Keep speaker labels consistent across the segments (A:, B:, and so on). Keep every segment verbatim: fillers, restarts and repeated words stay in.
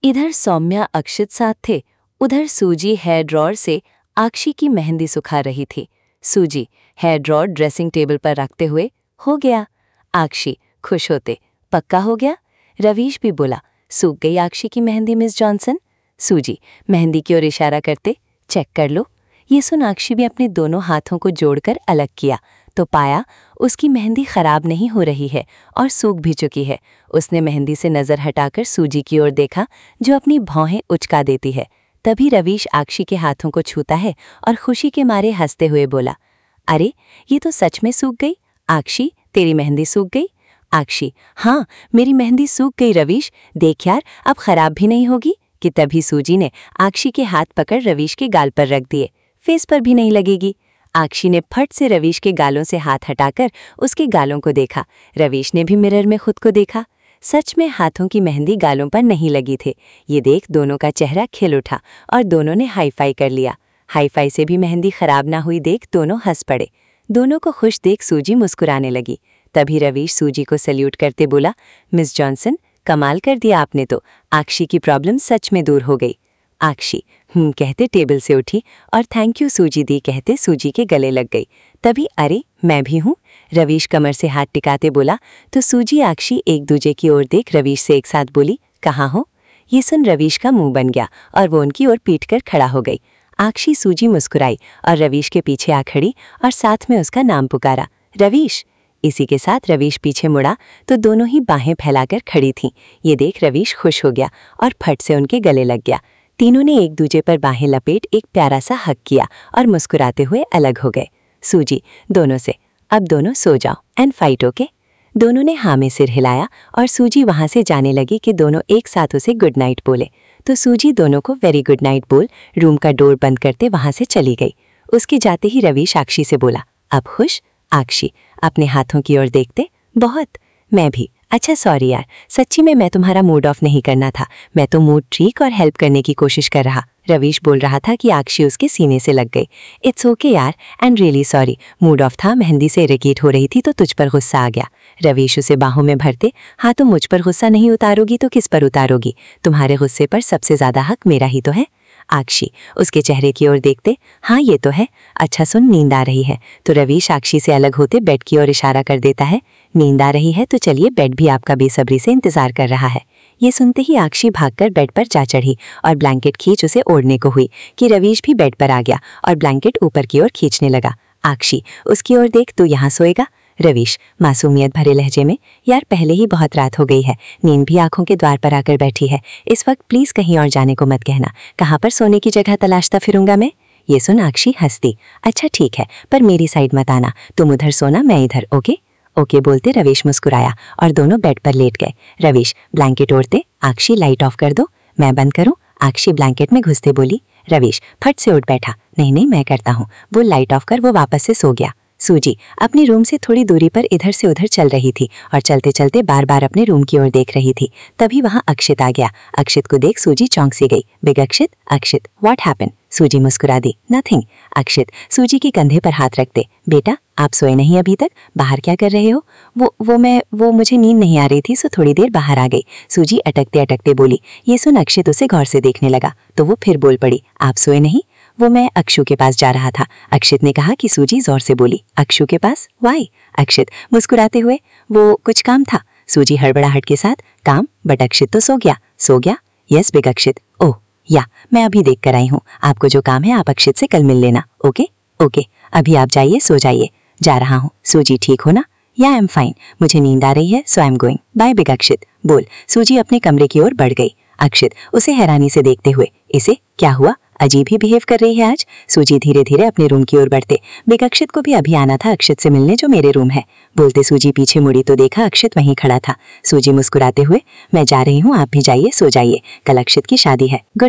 A: इधर सौम्या अक्षित साथ थे, उधर सूजी हेयर ड्रॉर से आक्षी की मेहंदी सुखा रही थी। सूजी हेयर ड्रॉर ड्रेसिंग टेबल पर रखते हुए, हो गया। आक्षी खुश होते, पक्का हो गया। रवीश भी बोला, सूख गई आक्षी की मेहंदी मिस जॉनसन। सूजी मेहंदी की ओर इशारा करते, चेक कर लो। ये सुन आक्षी भी अपने दोनों हाथों को जोड़कर अलग किया तो पाया उसकी मेहंदी खराब नहीं हो रही है और सूख भी चुकी है। उसने मेहंदी से नजर हटाकर सूजी की ओर देखा जो अपनी भौहें उचका देती है। तभी रवीश आक्षी के हाथों को छूता है और खुशी के मारे हंसते हुए बोला, अरे ये तो सच में सूख गई। आक्षी तेरी मेहंदी सूख गई। आक्षी, हाँ मेरी मेहंदी सूख गई रवीश, देख यार अब खराब भी नहीं होगी। कि तभी सूजी ने आक्षी के हाथ पकड़ रवीश के गाल पर रख दिए, फेस पर भी नहीं लगेगी। आक्षी ने फट से रवीश के गालों से हाथ हटाकर उसके गालों को देखा। रवीश ने भी मिरर में खुद को देखा। सच में हाथों की मेहंदी गालों पर नहीं लगी थे। ये देख दोनों का चेहरा खिल उठा और दोनों ने हाई फाई कर लिया। हाई फाई से भी मेहंदी खराब ना हुई देख दोनों हंस पड़े। दोनों को खुश देख सूजी मुस्कुराने लगी। तभी रवीश सूजी को सैल्यूट करते बोला, मिस जॉनसन कमाल कर दिया आपने तो, आक्षी की प्रॉब्लम सच में दूर हो गई। आक्षी हम्म कहते टेबल से उठी और थैंक यू सूजी दी कहते सूजी के गले लग गई। तभी अरे मैं भी हूँ, रवीश कमर से हाथ टिकाते बोला तो सूजी आक्षी एक दूजे की ओर देख रवीश से एक साथ बोली, कहाँ हो। ये सुन रवीश का मुंह बन गया और वो उनकी ओर पीट कर खड़ा हो गई। आक्षी सूजी मुस्कुराई और रवीश के पीछे आ खड़ी और साथ में उसका नाम पुकारा, रवीश। इसी के साथ रवीश पीछे मुड़ा तो दोनों ही बाहें फैलाकर खड़ी थीं। ये देख रवीश खुश हो गया और फट से उनके गले लग गया। तीनों ने एक दूजे पर बाहें लपेट एक प्यारा सा हक किया और मुस्कुराते हुए अलग हो गए। सूजी दोनों से, अब दोनों सो जाओ एंड फाइट ओके। दोनों ने हाँ में सिर हिलाया और सूजी वहां से जाने लगी कि दोनों एक साथ उसे गुड नाइट बोले तो सूजी दोनों को वेरी गुड नाइट बोल रूम का डोर बंद करते वहां से चली गई। उसके जाते ही रवीश आक्षी से बोला, अब खुश। आक्षी अपने हाथों की ओर देखते, बहुत। मैं भी। अच्छा सॉरी यार, सच्ची में मैं तुम्हारा मूड ऑफ नहीं करना था, मैं तो मूड ठीक और हेल्प करने की कोशिश कर रहा। रवीश बोल रहा था कि आक्षी उसके सीने से लग गई। इट्स ओके यार and really sorry, mood off था, मेहंदी से इरिटेट हो रही थी तो तुझ पर गुस्सा आ गया। रवीश उसे बाहों में भरते, हाँ तुम मुझ पर गुस्सा नहीं उतारोगी तो किस पर उतारोगी, तुम्हारे गुस्से पर सबसे ज्यादा हक मेरा ही तो है। आक्षी उसके चेहरे की ओर देखते, हाँ ये तो है। अच्छा सुन, नींद आ रही है तो रवीश आक्षी से अलग होते बेड की ओर इशारा कर देता है। नींद आ रही है तो चलिए, बेड भी आपका बेसब्री से इंतजार कर रहा है। ये सुनते ही आक्षी भागकर बेड पर जा चढ़ी और ब्लैंकेट खींच उसे ओढ़ने को हुई कि रवीश भी बेड पर आ गया और ब्लैंकेट ऊपर की ओर खींचने लगा। आक्षी उसकी ओर देख, तू यहाँ सोएगा। रवीश मासूमियत भरे लहजे में, यार पहले ही बहुत रात हो गई है, नींद भी आंखों के द्वार पर आकर बैठी है, इस वक्त प्लीज कहीं और जाने को मत कहना, कहाँ पर सोने की जगह तलाशता फिरूंगा मैं। ये सुन आक्षी हंसती, अच्छा ठीक है पर मेरी साइड मत आना, तुम उधर सोना मैं इधर, ओके। ओके बोलते रवीश मुस्कुराया और दोनों बेड पर लेट गए। रवीश ब्लैंकेट ओढ़ते, आक्षी लाइट ऑफ कर दो। मैं बंद करूं। आक्षी ब्लैंकेट में घुसते बोली। रवीश फट से उठ बैठा, नहीं नहीं मैं करता हूँ, वो लाइट ऑफ कर। वो वापस से सो गया। सूजी अपनी रूम से थोड़ी दूरी पर इधर से उधर चल रही थी और चलते चलते बार बार अपने रूम की ओर देख रही थी। तभी वहां अक्षित आ गया। अक्षित को देख सूजी चौंक सी गई। Big Akshit, Akshit what happen. Suji मुस्कुरा दी, नथिंग। अक्षित सूजी के कंधे पर हाथ रखते, बेटा आप सोए नहीं अभी तक, बाहर क्या कर रहे हो। वो वो मैं वो मुझे नींद नहीं आ रही थी सो थोड़ी देर बाहर आ गई। सूजी अटकते अटकते बोली। ये सुन अक्षित उसे गौर से देखने लगा तो वो फिर बोल पड़ी, आप सोए नहीं। वो मैं अक्षु के पास जा रहा था। अक्षित ने कहा कि सूजी जोर से बोली, अक्षु के पास वाई। अक्षित मुस्कुराते हुए, वो कुछ काम था। सूजी हड़बड़ाहट के साथ, काम, बट अक्षित तो सो गया। सो गया, यस बिग अक्षित। ओह या मैं अभी देख कर आई हूँ, आपको जो काम है आप अक्षित से कल मिल लेना, ओके ओके। अभी आप जाइए, सो जाइए। जा रहा हूँ। सूजी ठीक हो ना। या आई एम फाइन, मुझे नींद आ रही है so I am going, bye big Akshit. बोल सूजी अपने कमरे की ओर बढ़ गई। अक्षित उसे हैरानी से देखते हुए, इसे क्या हुआ, अजीब ही बिहेव कर रही है आज। सूजी धीरे धीरे अपने रूम की ओर बढ़ते, बिग अक्षित को भी अभी आना था अक्षित से मिलने जो मेरे रूम है। बोलते सूजी पीछे मुड़ी तो देखा अक्षित वहीं खड़ा था। सूजी मुस्कुराते हुए, मैं जा रही हूँ, आप भी जाइए, सो जाइए, कल अक्षित की शादी है, गुड नाइट।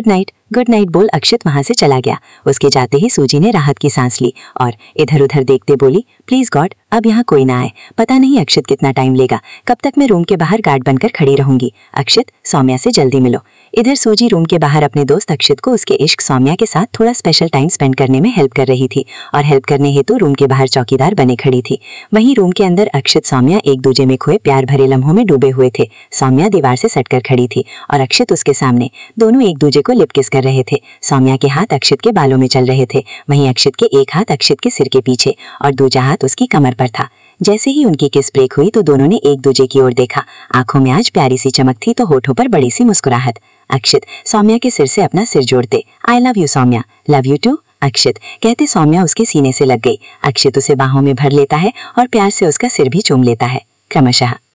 B: गुड नाइट बोल अक्षित वहां से चला गया। उसके जाते ही सूजी ने राहत की सांस ली और इधर उधर देखते बोली, प्लीज गॉड अब यहाँ कोई ना आए। पता नहीं अक्षित कितना टाइम लेगा, कब तक मैं रूम के बाहर गार्ड बनकर खड़ी रहूंगी। अक्षित, सौम्या से जल्दी मिलो। इधर सूजी रूम के बाहर अपने दोस्त अक्षित को उसके इश्क सौम्या के साथ थोड़ा स्पेशल टाइम स्पेंड करने में हेल्प कर रही थी और हेल्प करने हेतु रूम के बाहर चौकीदार बने खड़ी थी। वहीं रूम के अंदर अक्षित सौम्या एक दूजे में खोए प्यार भरे लम्हों में डूबे हुए थे। सौम्या दीवार से सटकर खड़ी थी और अक्षित उसके सामने। दोनों एक दूजे को लिप किस कर रहे थे। सौम्या के हाथ अक्षित के बालों में चल रहे थे, वहीं अक्षित के एक हाथ अक्षित के सिर के पीछे और दूसरा हाथ उसकी कमर पर था। जैसे ही उनकी किस ब्रेक हुई तो दोनों ने एक दूजे की ओर देखा। आंखों में आज प्यारी सी चमक थी तो होठों पर बड़ी सी मुस्कुराहट। अक्षित सौम्या के सिर से अपना सिर जोड़ते, I love you Saumya. Love you too Akshit कहते सौम्या उसके सीने से लग गई। अक्षित उसे बाहों में भर लेता है और प्यार से उसका सिर भी चूम लेता है क्रमशः।